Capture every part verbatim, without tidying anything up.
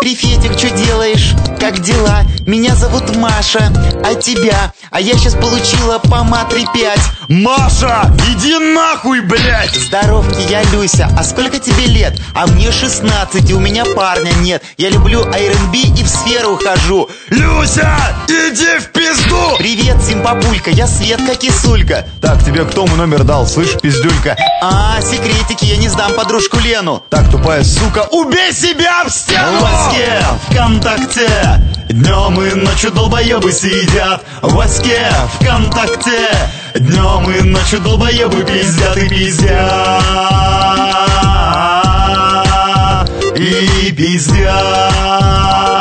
Приветик, что делаешь? Как дела? Меня зовут Маша, а тебя? А я сейчас получила по матри пять. Маша, иди нахуй, блядь! Здоровки, я Люся, а сколько тебе лет? А мне шестнадцать, и у меня парня нет. Я люблю ар энд би и в сферу хожу. Люся, иди в пизду! Привет, Симпапулька, я Светка Кисулька. Так, тебе кто мой номер дал, слышь, пиздюлька? А, секретики, я не сдам подружку Лену. Так, тупая сука, убей себя в стену! В Ваське, ВКонтакте, днем и ночью долбоебы сидят. В Ваське, ВКонтакте, днем и ночью долбоебы пиздят и пиздят. И пиздят.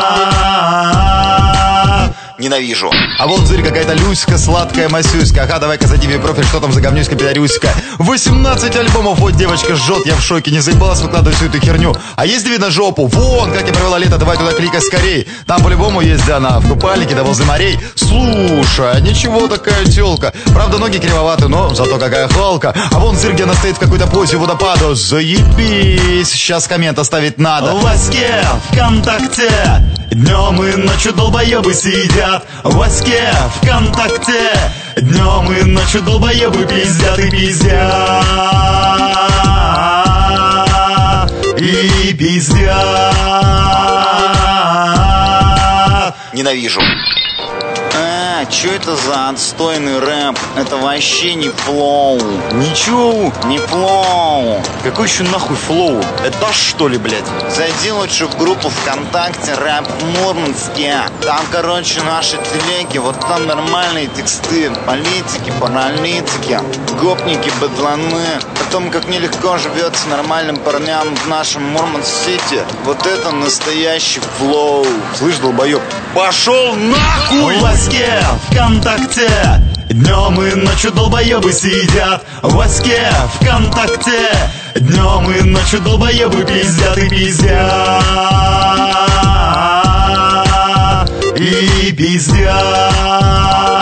Ненавижу. А вот, смотри, какая-то Люська, сладкая Масюська. Ага, давай-ка зайди мне в профиль, что там за говнюська, пидорюська. восемнадцать альбомов, вот девочка жжет, я в шоке. Не заебалась выкладывать всю эту херню. А есть видно жопу? Вон, как я провела лето, давай туда кликай скорей. Там по-любому есть, где она в купальнике, да возле морей. Слушай, ничего такая тёлка. Правда, ноги кривоваты, но зато какая халка. А вон цирк, где она стоит в какой-то позе водопада. Заебись, сейчас коммент оставить надо. В Ваське, ВКонтакте, днем и ночью долбоебы сидят. В Ваське, ВКонтакте, днем и ночью долбоебы пиздят и пиздят. И пиздят. Ненавижу. А, что это за отстойный рэп? Это вообще не флоу. Ничего, Не флоу. какой еще нахуй флоу? Это что ли, блядь? Зайди лучше в группу ВКонтакте «Рэп Мурманске». Там, короче, наши телеги, вот там нормальные тексты. Политики, паралитики, гопники, быдланы. О том, как нелегко живется нормальным парням в нашем Мурманск-Сити. Вот это настоящий флоу. Слышь, долбоеб, пошел нахуй! В Ваське, ВКонтакте, днем и ночью долбоебы сидят. В Ваське, ВКонтакте, днем и ночью долбоебы пиздят и пиздят. И пиздят.